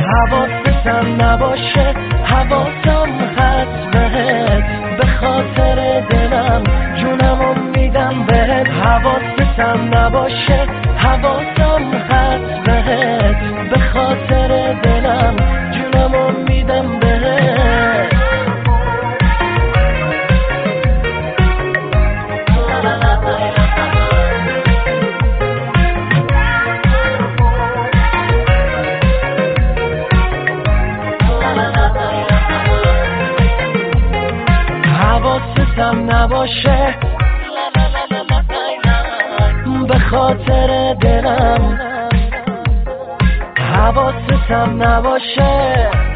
حواستم نباشه، حواسم هست بهت، به خاطر دلم جونمو میدم بهت. حواستم نباشه، حواسم هست بهت، به خاطر دلم جونمو میدم بهت. حواستم نباشه، به خاطر دلم. حواستم نباشه.